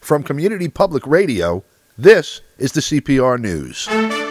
From Community Public Radio, this is the CPR News.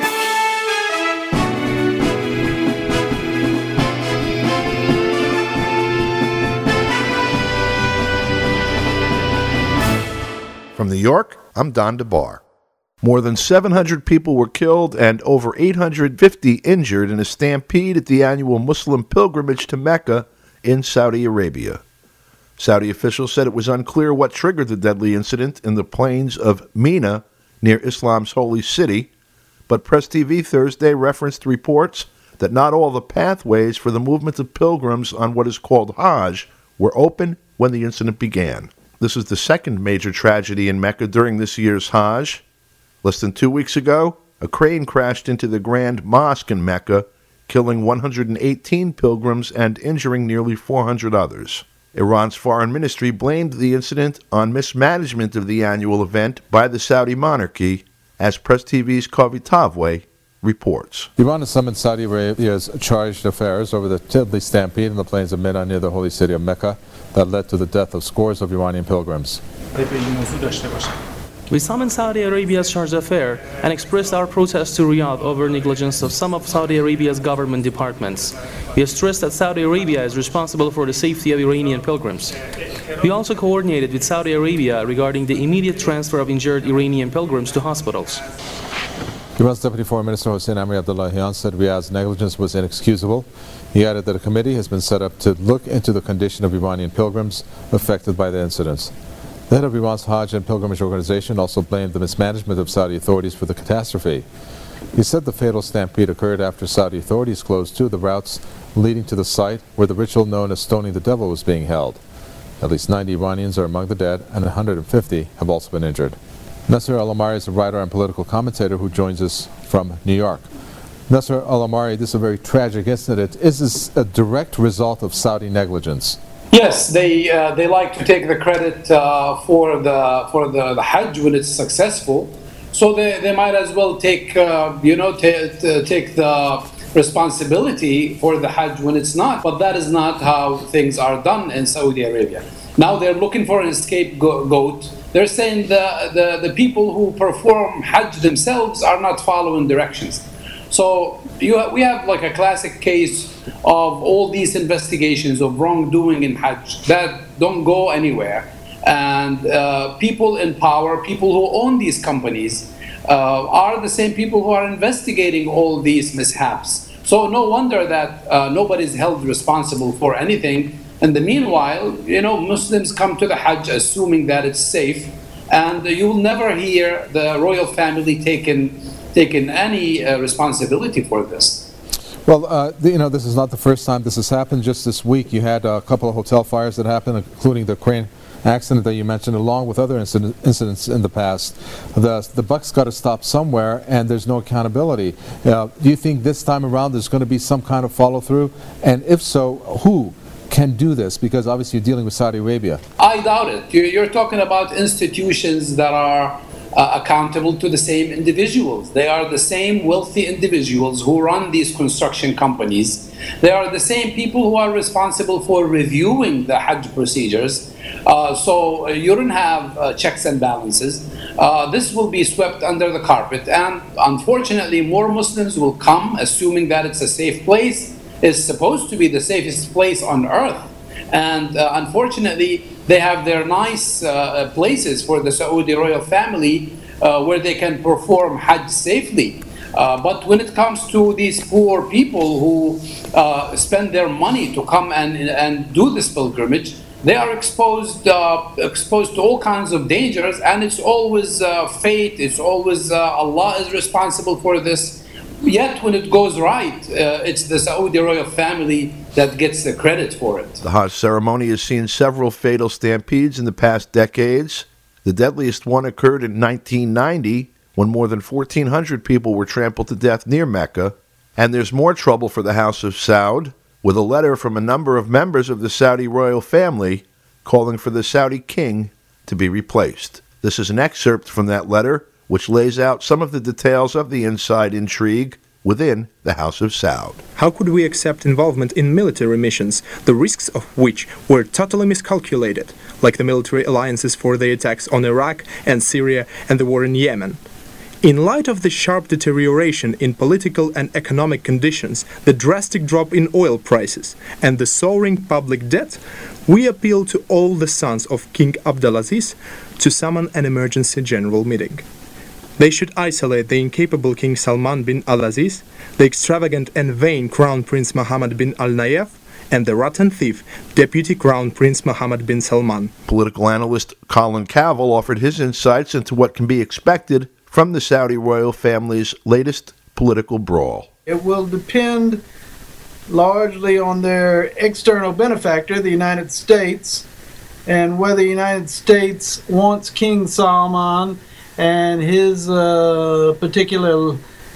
From New York, I'm Don DeBar. More than 700 people were killed and over 850 injured in a stampede at the annual Muslim pilgrimage to Mecca in Saudi Arabia. Saudi officials said it was unclear what triggered the deadly incident in the plains of Mina near Islam's holy city, but Press TV Thursday referenced reports that not all the pathways for the movement of pilgrims on what is called Hajj were open when the incident began. This is the second major tragedy in Mecca during this year's Hajj. Less than 2 weeks ago, a crane crashed into the Grand Mosque in Mecca, killing 118 pilgrims and injuring nearly 400 others. Iran's foreign ministry blamed the incident on mismanagement of the annual event by the Saudi monarchy, as Press TV's Kavi Tavwe reports. Iran has summoned Saudi Arabia's charged affairs over the deadly stampede in the plains of Mina near the holy city of Mecca that led to the death of scores of Iranian pilgrims. We summoned Saudi Arabia's chargé d'affaires and expressed our protest to Riyadh over negligence of some of Saudi Arabia's government departments. We have stressed that Saudi Arabia is responsible for the safety of Iranian pilgrims. We also coordinated with Saudi Arabia regarding the immediate transfer of injured Iranian pilgrims to hospitals. Iran's Deputy Foreign Minister Hossein Amir-Abdollahian said Riyadh's negligence was inexcusable. He added that a committee has been set up to look into the condition of Iranian pilgrims affected by the incidents. The head of Iran's Hajj and Pilgrimage Organization also blamed the mismanagement of Saudi authorities for the catastrophe. He said the fatal stampede occurred after Saudi authorities closed two of the routes leading to the site where the ritual known as stoning the devil was being held. At least 90 Iranians are among the dead, and 150 have also been injured. Nasser Al-Amari is a writer and political commentator who joins us from New York. Nasser Al-Amari, this is a very tragic incident. Is this a direct result of Saudi negligence? Yes, they like to take the credit for the Hajj when it's successful, so they might as well take take the responsibility for the Hajj when it's not. But that is not how things are done in Saudi Arabia. Now they're looking for an scapegoat. They're saying the people who perform Hajj themselves are not following directions. So we have like a classic case of all these investigations of wrongdoing in Hajj that don't go anywhere. And people in power, people who own these companies, are the same people who are investigating all these mishaps. So no wonder that nobody's held responsible for anything. In the meanwhile, Muslims come to the Hajj assuming that it's safe, and you will never hear the royal family taking any responsibility for this. Well, this is not the first time this has happened. Just this week, you had a couple of hotel fires that happened, including the crane accident that you mentioned, along with other incidents in the past. The buck's got to stop somewhere, and there's no accountability. Do you think this time around there's going to be some kind of follow-through? And if so, who can do this? Because obviously you're dealing with Saudi Arabia. I doubt it. You're talking about institutions that are accountable to the same individuals. They are the same wealthy individuals who run these construction companies. They are the same people who are responsible for reviewing the Hajj procedures. So you don't have checks and balances. This will be swept under the carpet, and unfortunately more Muslims will come assuming that it's a safe place. It's supposed to be the safest place on earth. And unfortunately, they have their nice places for the Saudi royal family where they can perform Hajj safely. But when it comes to these poor people who spend their money to come and do this pilgrimage, they are exposed to all kinds of dangers, and it's always fate, it's always Allah is responsible for this. Yet when it goes right, it's the Saudi royal family that gets the credit for it. The Hajj ceremony has seen several fatal stampedes in the past decades. The deadliest one occurred in 1990, when more than 1,400 people were trampled to death near Mecca. And there's more trouble for the House of Saud, with a letter from a number of members of the Saudi royal family calling for the Saudi king to be replaced. This is an excerpt from that letter, which lays out some of the details of the inside intrigue within the House of Saud. How could we accept involvement in military missions, the risks of which were totally miscalculated, like the military alliances for the attacks on Iraq and Syria and the war in Yemen? In light of the sharp deterioration in political and economic conditions, the drastic drop in oil prices, and the soaring public debt, we appeal to all the sons of King Abdulaziz to summon an emergency general meeting. They should isolate the incapable King Salman bin Al-Aziz, the extravagant and vain Crown Prince Mohammed bin Al-Nayef, and the rotten thief, Deputy Crown Prince Mohammed bin Salman. Political analyst Colin Cavill offered his insights into what can be expected from the Saudi royal family's latest political brawl. It will depend largely on their external benefactor, the United States, and whether the United States wants King Salman and his particular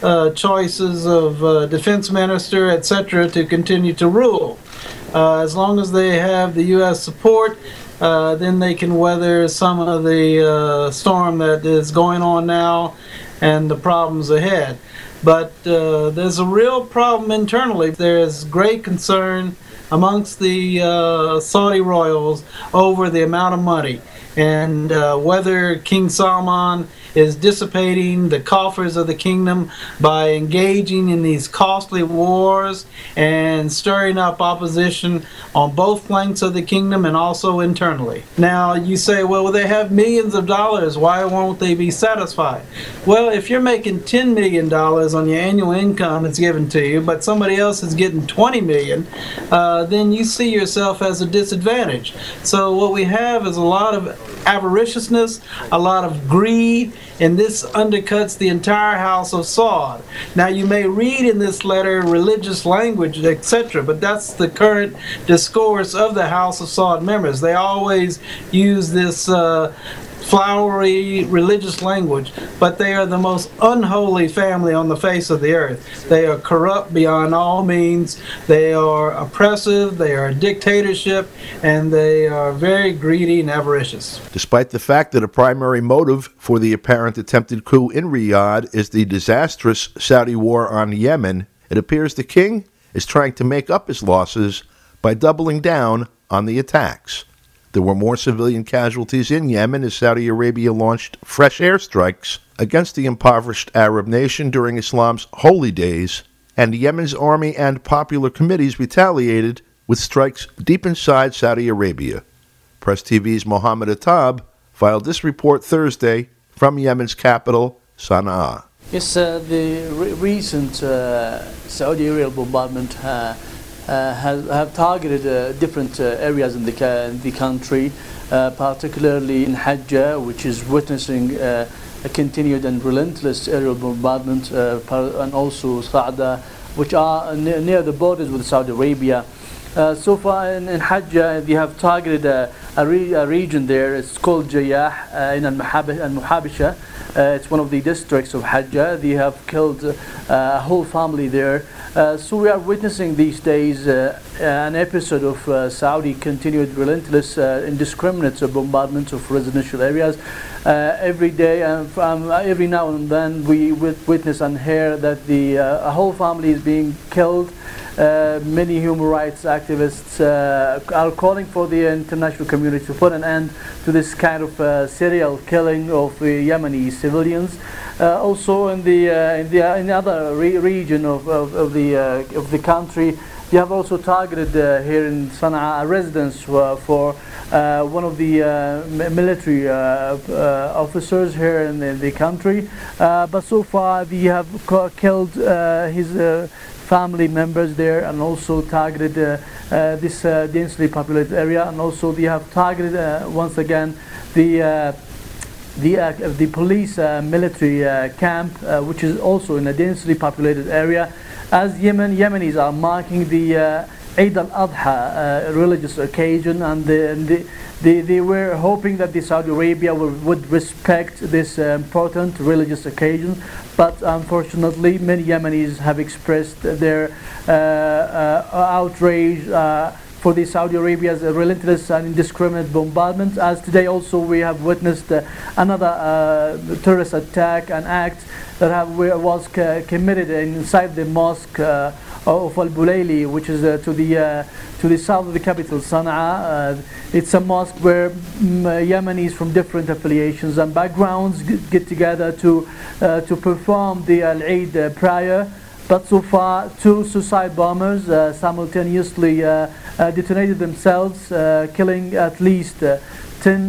choices of defense minister, etc., to continue to rule. As long as they have the U.S. support, then they can weather some of the storm that is going on now and the problems ahead. But there's a real problem internally. There's great concern amongst the Saudi royals over the amount of money and whether King Salman is dissipating the coffers of the kingdom by engaging in these costly wars and stirring up opposition on both flanks of the kingdom and also internally. Now you say, well, they have millions of dollars, why won't they be satisfied? Well, if you're making $10 million on your annual income that's given to you, but somebody else is getting $20 million, then you see yourself as a disadvantage. So what we have is a lot of avariciousness, a lot of greed, and this undercuts the entire House of Saud. Now you may read in this letter religious language, etc., but that's the current discourse of the House of Saud members. They always use this flowery religious language, but they are the most unholy family on the face of the earth. They are corrupt beyond all means, they are oppressive, they are a dictatorship, and they are very greedy and avaricious. Despite the fact that a primary motive for the apparent attempted coup in Riyadh is the disastrous Saudi war on Yemen, it appears the king is trying to make up his losses by doubling down on the attacks. There were more civilian casualties in Yemen as Saudi Arabia launched fresh airstrikes against the impoverished Arab nation during Islam's holy days, and Yemen's army and popular committees retaliated with strikes deep inside Saudi Arabia. Press TV's Mohammed Attab filed this report Thursday from Yemen's capital, Sana'a. Yes, the recent Saudi Arabia bombardment have targeted different areas in the country, particularly in Hajjah, which is witnessing a continued and relentless aerial bombardment, and also Sa'da, which are near the borders with Saudi Arabia. So far in Hajjah, they have targeted a region there. It's called Jayah in Al-Muhabisha. It's one of the districts of Hajjah. They have killed a whole family there. So we are witnessing these days an episode of Saudi continued relentless indiscriminate bombardments of residential areas. Every day, every now and then we witness and hear that a whole family is being killed. Many human rights activists are calling for the international community to put an end to this kind of serial killing of Yemeni civilians. Also in the other region of the country, they have also targeted here in Sana'a a residence for one of the military officers here in the country. But so far they have killed his family members there, and also targeted this densely populated area, and also they have targeted once again the police military camp, which is also in a densely populated area, as Yemenis are marking the Eid al-Adha religious occasion, and they were hoping that the Saudi Arabia would respect this important religious occasion, but unfortunately many Yemenis have expressed their outrage for the Saudi Arabia's relentless and indiscriminate bombardment. As today also we have witnessed another terrorist attack, an act that was committed inside the mosque of Al Bulayli, which is to the south of the capital, Sana'a. It's a mosque where Yemenis from different affiliations and backgrounds get together to perform the Al-Eid prayer. But so far, 2 suicide bombers simultaneously detonated themselves, killing at least 10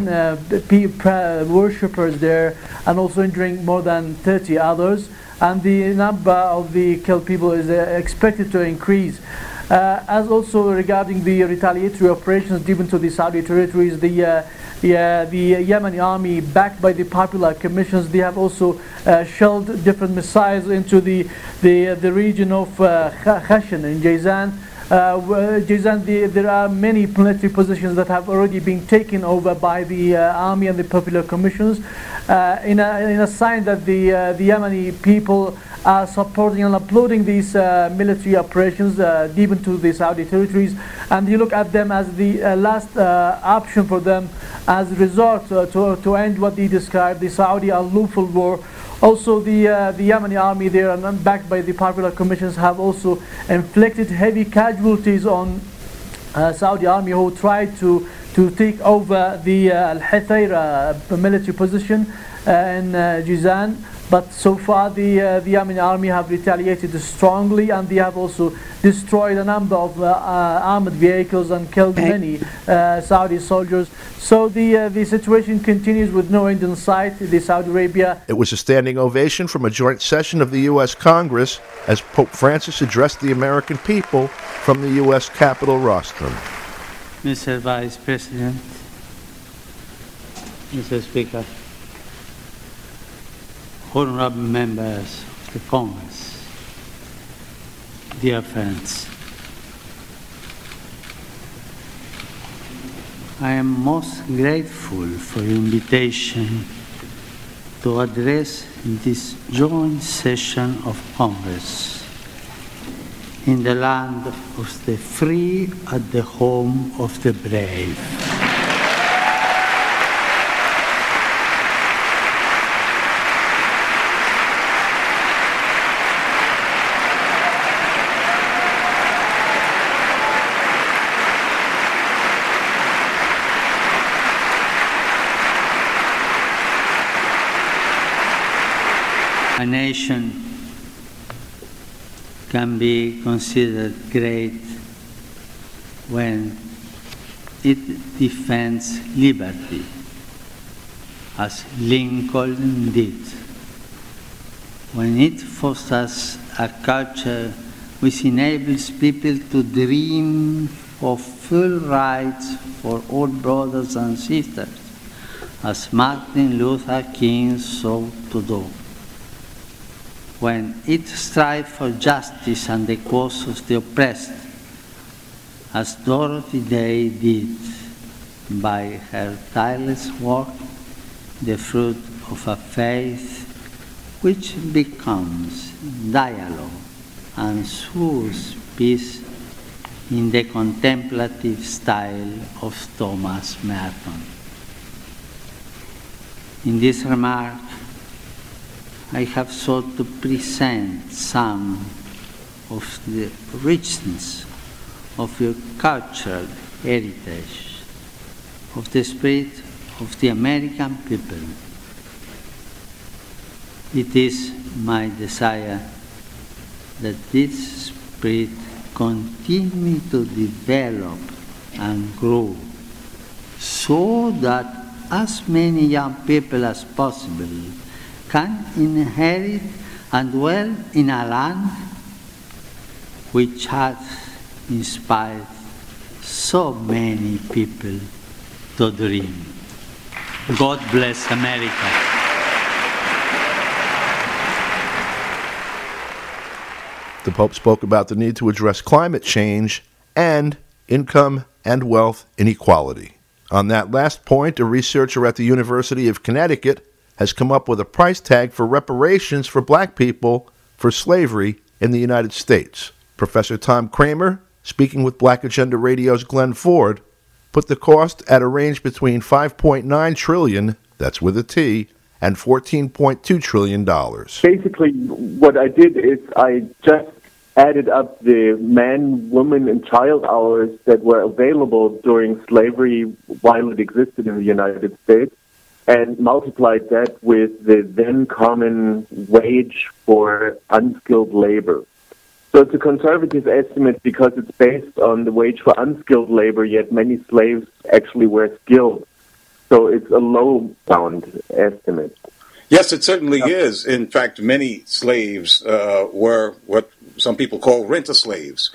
worshippers there, and also injuring more than 30 others. And the number of the killed people is expected to increase. As also regarding the retaliatory operations deep into the Saudi territories, the Yemeni army, backed by the popular commissions, they have also shelled different missiles into the region of Khashan in Jazan. There are many military positions that have already been taken over by the army and the popular commissions, in a sign that the Yemeni people are supporting and applauding these military operations deep into the Saudi territories, and you look at them as the last option for them as a resort to end what they described the Saudi unlawful war. Also, the Yemeni army there, and backed by the popular commissions, have also inflicted heavy casualties on Saudi army, who tried to take over the Al-Hithayra military position in Jizan. But so far the Yemeni army have retaliated strongly, and they have also destroyed a number of armored vehicles and killed many Saudi soldiers. So the situation continues with no end in sight. The Saudi Arabia. It was a standing ovation from a joint session of the U.S. Congress as Pope Francis addressed the American people from the U.S. Capitol rostrum. Mr. Vice President, Mr. Speaker, honorable members of the Congress, dear friends, I am most grateful for your invitation to address this joint session of Congress in the land of the free at the home of the brave. A nation can be considered great when it defends liberty, as Lincoln did, when it fosters a culture which enables people to dream of full rights for all brothers and sisters, as Martin Luther King sought to do, when it strives for justice and the cause of the oppressed, as Dorothy Day did by her tireless work, the fruit of a faith which becomes dialogue and sows peace in the contemplative style of Thomas Merton. In this remark, I have sought to present some of the richness of your cultural heritage, of the spirit of the American people. It is my desire that this spirit continue to develop and grow, so that as many young people as possible can inherit and dwell in a land which has inspired so many people to dream. God bless America. The Pope spoke about the need to address climate change and income and wealth inequality. On that last point, a researcher at the University of Connecticut has come up with a price tag for reparations for black people for slavery in the United States. Professor Tom Kramer speaking with Black Agenda Radio's Glenn Ford, put the cost at a range between $5.9 trillion, that's with a T, and $14.2 trillion. Basically, what I did is I just added up the man, woman, and child hours that were available during slavery while it existed in the United States, and multiplied that with the then common wage for unskilled labor. So it's a conservative estimate because it's based on the wage for unskilled labor, yet many slaves actually were skilled. So it's a low bound estimate. Yes, it certainly is. In fact, many slaves were what some people call rent-a-slaves.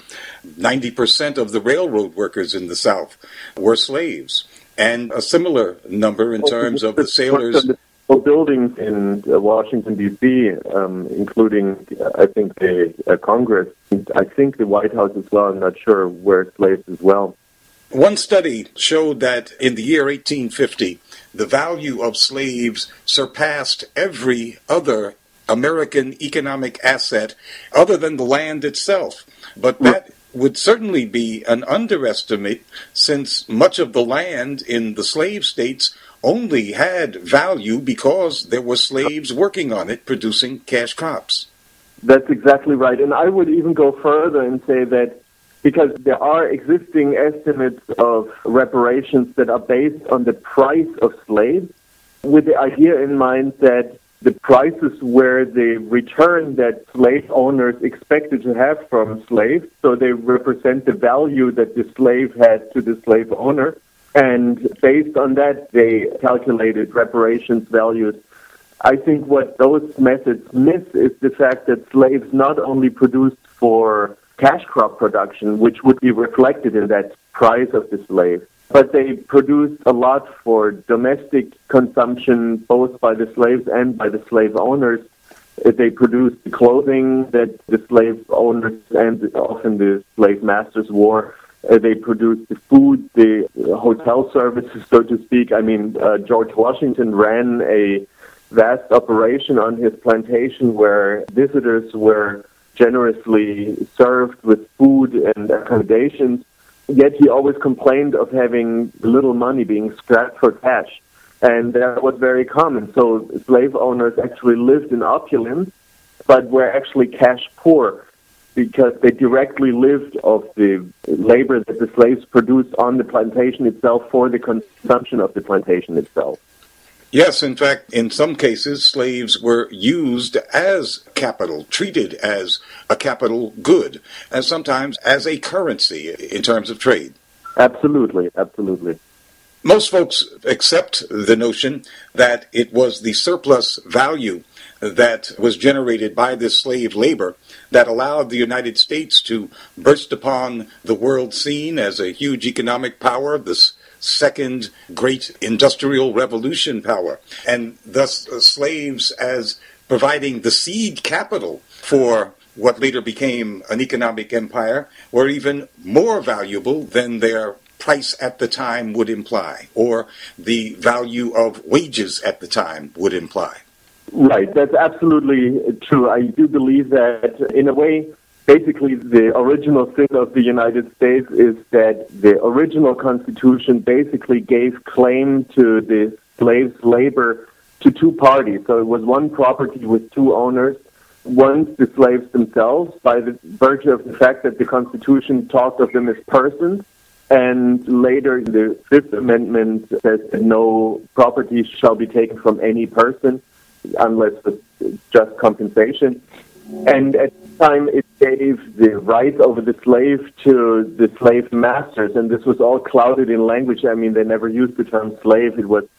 90% of the railroad workers in the South were slaves. And a similar number in terms of the sailors. Buildings in Washington, D.C., including, I think, the Congress, I think the White House as well, I'm not sure, were slaves as well. One study showed that in the year 1850, the value of slaves surpassed every other American economic asset other than the land itself. But that would certainly be an underestimate, since much of the land in the slave states only had value because there were slaves working on it, producing cash crops. That's exactly right. And I would even go further and say that because there are existing estimates of reparations that are based on the price of slaves, with the idea in mind that the prices were the return that slave owners expected to have from slaves, so they represent the value that the slave had to the slave owner, and based on that, they calculated reparations values. I think what those methods miss is the fact that slaves not only produced for cash crop production, which would be reflected in that price of the slave, but they produced a lot for domestic consumption, both by the slaves and by the slave owners. They produced the clothing that the slave owners and often the slave masters wore. They produced the food, the hotel services, so to speak. I mean, George Washington ran a vast operation on his plantation where visitors were generously served with food and accommodations, yet he always complained of having little money, being strapped for cash. And that was very common. So slave owners actually lived in opulence, but were actually cash poor because they directly lived off the labor that the slaves produced on the plantation itself for the consumption of the plantation itself. Yes, in fact, in some cases, slaves were used as capital, treated as a capital good, and sometimes as a currency in terms of trade. Absolutely, absolutely. Most folks accept the notion that it was the surplus value that was generated by this slave labor that allowed the United States to burst upon the world scene as a huge economic power, this second great industrial revolution power, and thus slaves as providing the seed capital for what later became an economic empire were even more valuable than their price at the time would imply, or the value of wages at the time would imply. Right, that's absolutely true. I do believe that, in a way, basically the original sin of the United States is that the original Constitution basically gave claim to the slaves' labor to two parties. So it was one property with two owners. Once the slaves themselves, by the virtue of the fact that the Constitution talked of them as persons, and later the Fifth Amendment says that no property shall be taken from any person unless with just compensation. And at the time, it gave the rights over the slave to the slave masters, and this was all clouded in language. I mean, they never used the term slave. It was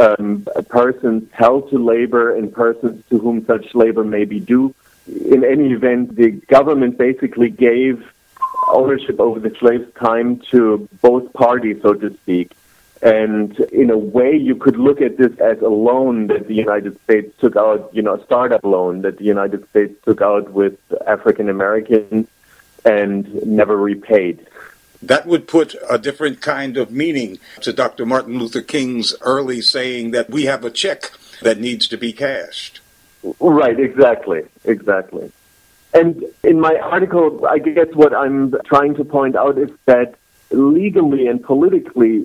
persons held to labor and persons to whom such labor may be due. In any event, the government basically gave ownership over the slaves' time to both parties, so to speak. And in a way, you could look at this as a loan that the United States took out, a startup loan that the United States took out with African Americans and never repaid. That would put a different kind of meaning to Dr. Martin Luther King's early saying that we have a check that needs to be cashed. Right, exactly. And in my article, I guess what I'm trying to point out is that legally and politically,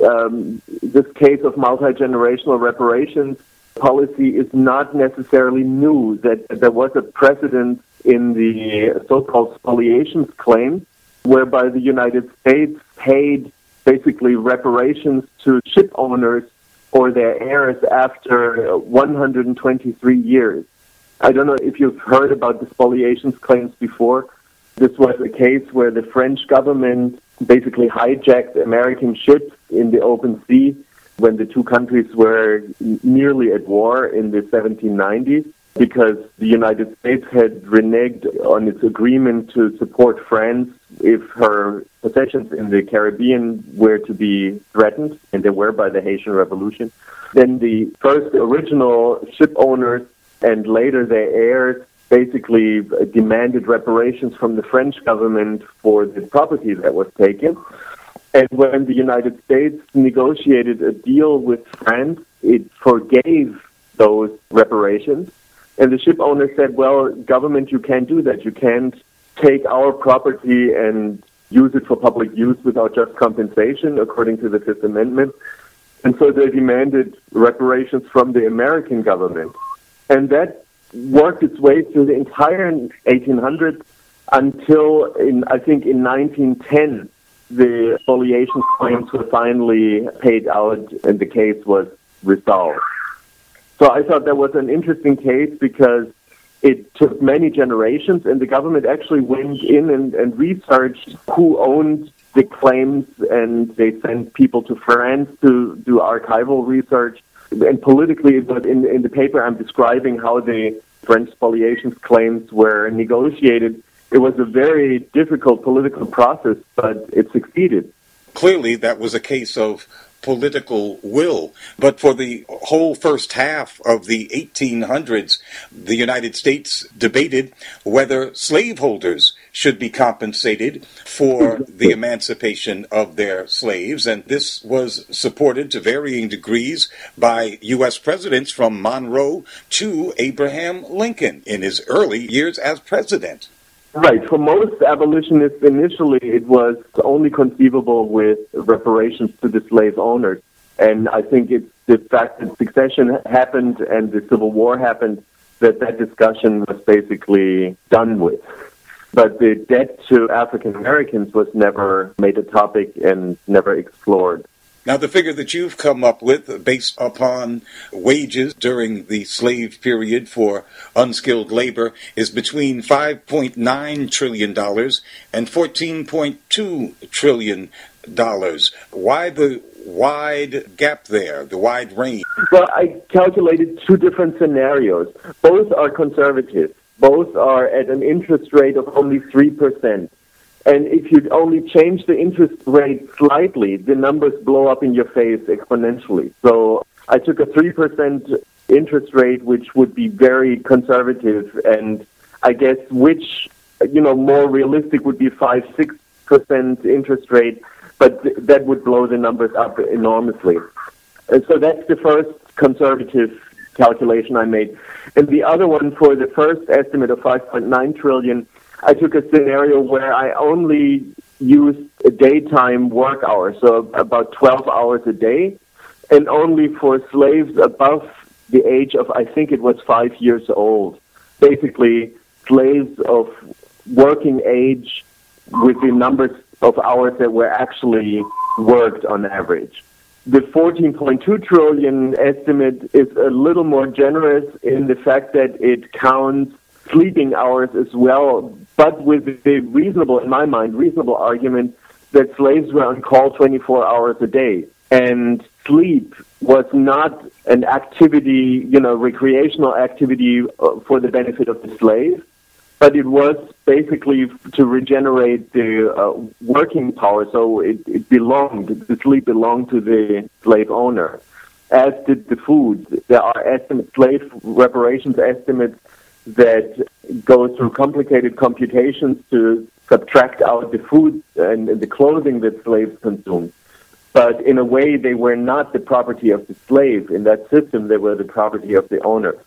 this case of multi-generational reparations policy is not necessarily new, that there was a precedent in the so-called spoliations claim, whereby the United States paid basically reparations to ship owners or their heirs after 123 years. I don't know if you've heard about the spoliations claims before. This was a case where the French government basically hijacked American ships in the open sea when the two countries were nearly at war in the 1790s, because the United States had reneged on its agreement to support France if her possessions in the Caribbean were to be threatened, and they were by the Haitian Revolution. Then the first original ship owners and later their heirs basically demanded reparations from the French government for the property that was taken. And when the United States negotiated a deal with France, it forgave those reparations. And the ship owner said, well, government, you can't do that. You can't take our property and use it for public use without just compensation, according to the Fifth Amendment. And so they demanded reparations from the American government. And that worked its way through the entire 1800s until, I think, in 1910, the spoliation claims were finally paid out and the case was resolved. So I thought that was an interesting case because it took many generations, and the government actually went in and researched who owned the claims, and they sent people to France to do archival research. And politically, it was in the paper I'm describing how the French spoliations claims were negotiated. It was a very difficult political process, but it succeeded. Clearly, that was a case of political will. But for the whole first half of the 1800s, the United States debated whether slaveholders should be compensated for the emancipation of their slaves. And this was supported to varying degrees by U.S. presidents from Monroe to Abraham Lincoln in his early years as president. Right. For most abolitionists, initially, it was only conceivable with reparations to the slave owners. And I think it's the fact that succession happened and the Civil War happened that discussion was basically done with. But the debt to African Americans was never made a topic and never explored. Now, the figure that you've come up with, based upon wages during the slave period for unskilled labor, is between $5.9 trillion and $14.2 trillion. Why the wide gap there, the wide range? Well, I calculated two different scenarios. Both are conservative. Both are at an interest rate of only 3%. And if you only change the interest rate slightly, the numbers blow up in your face exponentially. So I took a 3% interest rate, which would be very conservative, and I guess which, more realistic would be 5-6% interest rate, but that would blow the numbers up enormously. And so that's the first conservative calculation I made. And the other one, for the first estimate of 5.9 trillion, I took a scenario where I only used a daytime work hours, so about 12 hours a day, and only for slaves above the age of, I think it was 5 years old. Basically, slaves of working age with the numbers of hours that were actually worked on average. The 14.2 trillion estimate is a little more generous in the fact that it counts sleeping hours as well, but with the reasonable, in my mind, reasonable argument that slaves were on call 24 hours a day. And sleep was not an activity, recreational activity for the benefit of the slave, but it was basically to regenerate the working power. So the sleep belonged to the slave owner, as did the food. There are slave reparations estimates that go through complicated computations to subtract out the food and the clothing that slaves consumed. But in a way, they were not the property of the slave. In that system, they were the property of the owner.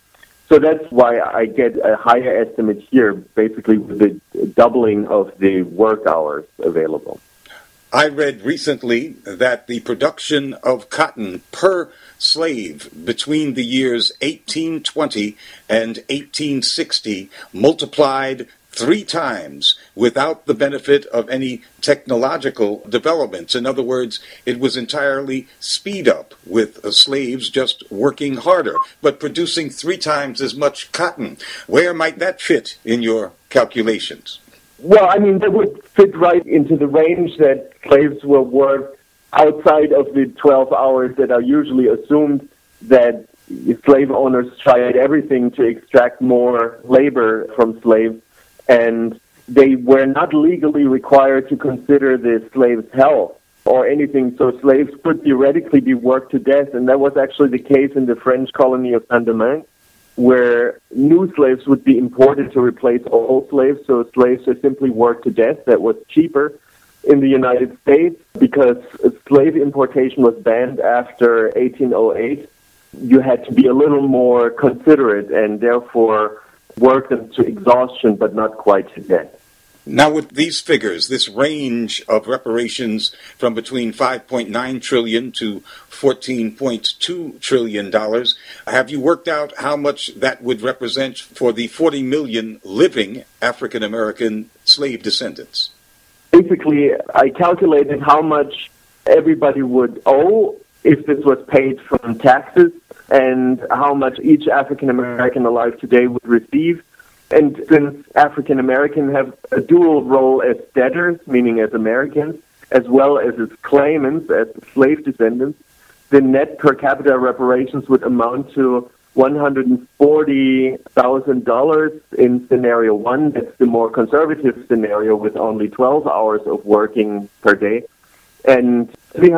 So that's why I get a higher estimate here, basically with the doubling of the work hours available. I read recently that the production of cotton per slave between the years 1820 and 1860 multiplied 3 times without the benefit of any technological developments. In other words, it was entirely speed up with slaves just working harder, but producing 3 times as much cotton. Where might that fit in your calculations? Well, I mean, that would fit right into the range that slaves were worked outside of the 12 hours that are usually assumed, that slave owners tried everything to extract more labor from slaves, and they were not legally required to consider the slave's health or anything, so slaves could theoretically be worked to death, and that was actually the case in the French colony of Saint-Domingue, where new slaves would be imported to replace old slaves, so slaves are simply worked to death. That was cheaper. In the United States, because slave importation was banned after 1808, you had to be a little more considerate and therefore work them to exhaustion, but not quite to death. Now, with these figures, this range of reparations from between $5.9 trillion to $14.2 trillion, have you worked out how much that would represent for the 40 million living African American slave descendants? Basically, I calculated how much everybody would owe if this was paid from taxes and how much each African American alive today would receive. And since African Americans have a dual role as debtors, meaning as Americans, as well as claimants, as slave descendants, the net per capita reparations would amount to $140,000 in scenario 1. That's the more conservative scenario with only 12 hours of working per day, and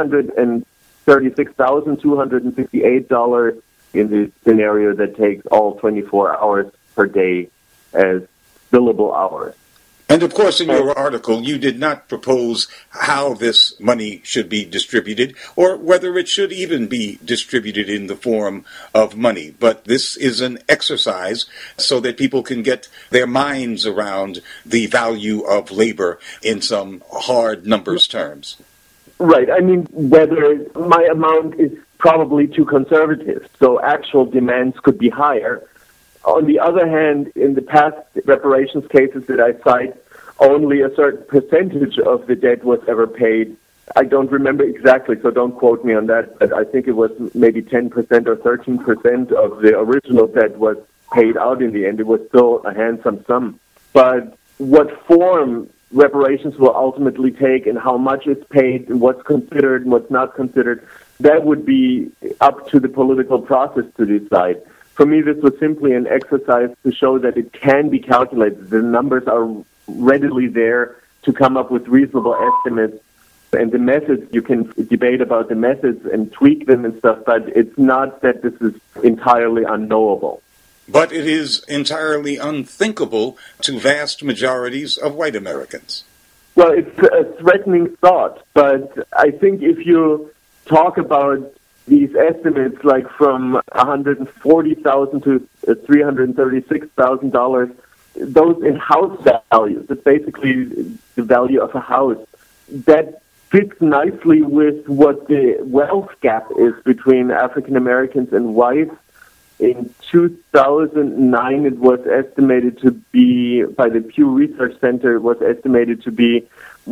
$336,268 in the scenario that takes all 24 hours per day as billable hours. And of course, in your article, you did not propose how this money should be distributed or whether it should even be distributed in the form of money. But this is an exercise so that people can get their minds around the value of labor in some hard numbers terms. Right. I mean, whether my amount is probably too conservative, so actual demands could be higher. On the other hand, in the past reparations cases that I cite, only a certain percentage of the debt was ever paid. I don't remember exactly, so don't quote me on that, but I think it was maybe 10% or 13% of the original debt was paid out in the end. It was still a handsome sum. But what form reparations will ultimately take and how much is paid and what's considered and what's not considered, that would be up to the political process to decide. For me, this was simply an exercise to show that it can be calculated. The numbers are readily there to come up with reasonable estimates. And the methods, you can debate about the methods and tweak them and stuff, but it's not that this is entirely unknowable. But it is entirely unthinkable to vast majorities of white Americans. Well, it's a threatening thought, but I think if you talk about these estimates, like from $140,000 to $336,000, those in house values, it's basically the value of a house, that fits nicely with what the wealth gap is between African Americans and whites. In 2009, it was estimated to be, by the Pew Research Center, it was estimated to be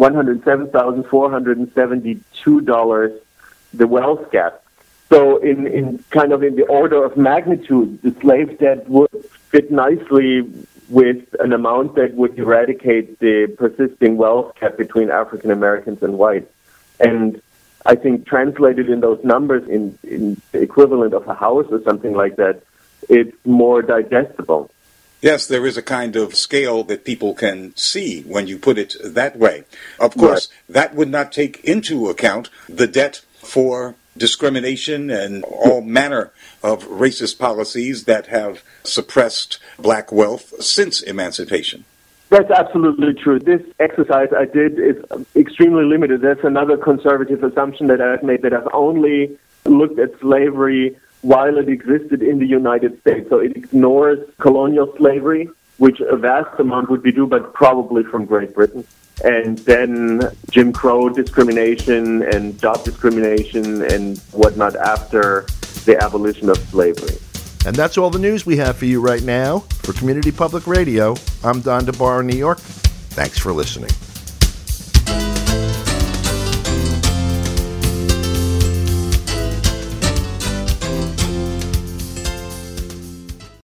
$107,472, the wealth gap. So in kind of in the order of magnitude, the slave debt would fit nicely with an amount that would eradicate the persisting wealth gap between African Americans and whites. And I think translated in those numbers in the equivalent of a house or something like that, it's more digestible. Yes, there is a kind of scale that people can see when you put it that way. Of course, that would not take into account the debt for discrimination and all manner of racist policies that have suppressed black wealth since emancipation. That's absolutely true. This exercise I did is extremely limited. That's another conservative assumption that I've made, that I've only looked at slavery while it existed in the United States. So it ignores colonial slavery, which a vast amount would be due, but probably from Great Britain. And then Jim Crow discrimination and job discrimination and whatnot after the abolition of slavery. And that's all the news we have for you right now. For Community Public Radio, I'm Don DeBar in New York. Thanks for listening.